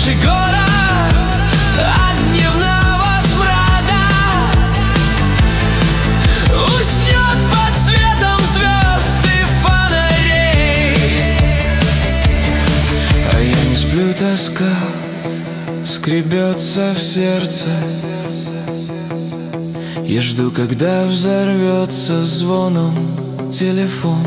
Наши город от дневного смрада уснет под светом звезд и фонарей. А я не сплю, тоска скребется в сердце. Я жду, когда взорвется звоном телефон,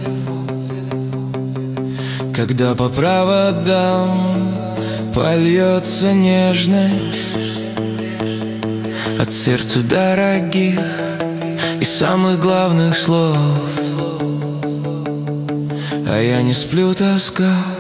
когда по проводам польется нежность от сердцу дорогих и самых главных слов. А я не сплю, тоска